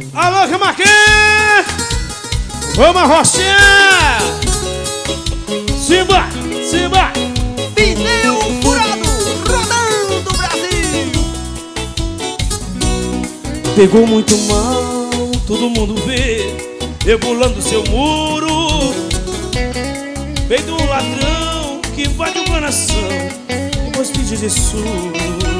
Alô, Camarquinha! Vamos arrochar! Simba, Simba! Pneu furado, rodando o Brasil. Pegou muito mal, todo mundo vê, eu pulando seu muro. Feito um ladrão que invade o coração, depois pede de surdo.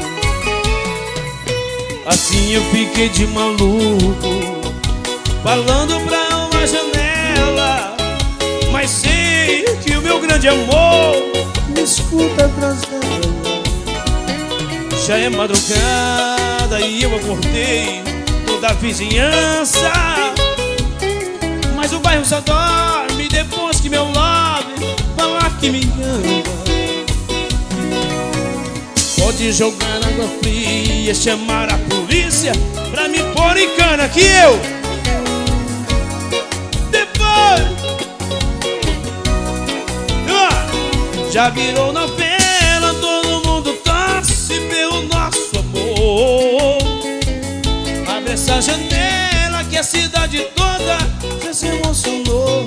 Assim eu fiquei de maluco, falando pra uma janela, mas sei que o meu grande amor me escuta atrás dela. Já é madrugada e eu acordei toda a vizinhança, mas o bairro só dorme depois que meu love falar que me ama. Pode jogar água fria, chamar a polícia pra me pôr em cana que eu depois já virou novela, todo mundo torce pelo nosso amor. Abre essa janela que a cidade toda já se emocionou.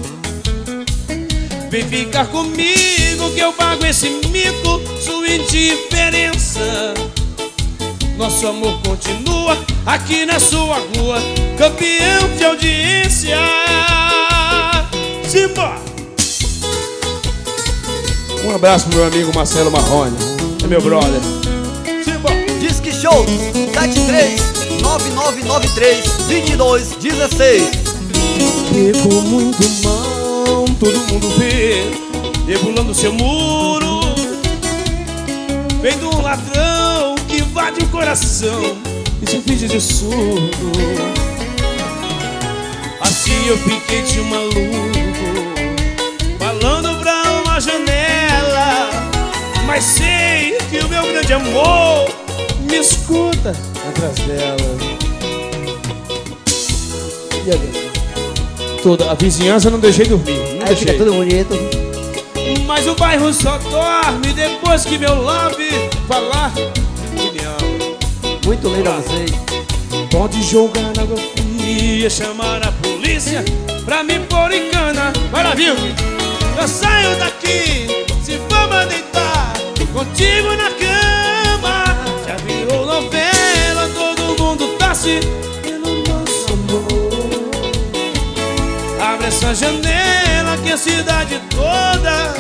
Vem ficar comigo que eu pago esse mico, sua indiferença. Nosso amor continua aqui na sua rua, campeão de audiência. Simba! Um abraço pro meu amigo Marcelo Marrone, é meu brother. Simba! Disque Show 73-9993-2216. Pegou muito mal, todo mundo vê, debulando seu muro. Feito um ladrão que invade o coração e se finge de surdo. Assim eu fiquei de maluco, falando pra uma janela, mas sei que o meu grande amor me escuta atrás dela. E agora? Toda a vizinhança não deixei dormir, não deixei. Fica tudo bonito. Mas o bairro só dorme depois que meu love falar que me ama. Muito lindo a vocês. Pode jogar na água fria, chamar a polícia pra me pôr em cana. Vai lá, viu? Eu saio daqui, se for pra deitar contigo na cama. Já virou novela, todo mundo torce pelo nosso amor. Abre essa janela que a cidade toda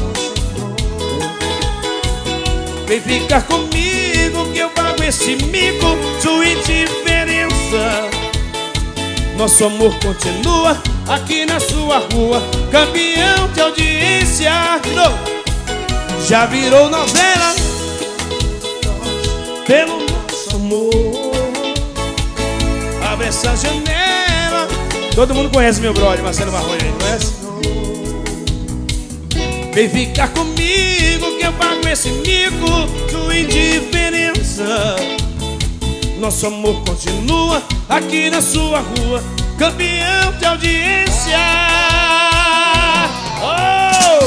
vem ficar comigo que eu pago esse mico, sua indiferença. Nosso amor continua aqui na sua rua, campeão de audiência. Já virou novela pelo nosso amor. Abre essa janela. Todo mundo conhece meu brother Marcelo Marrone, conhece? Vem ficar comigo que eu pago esse mico, sua indiferença. Nosso amor continua aqui na sua rua, campeão de audiência. Oh!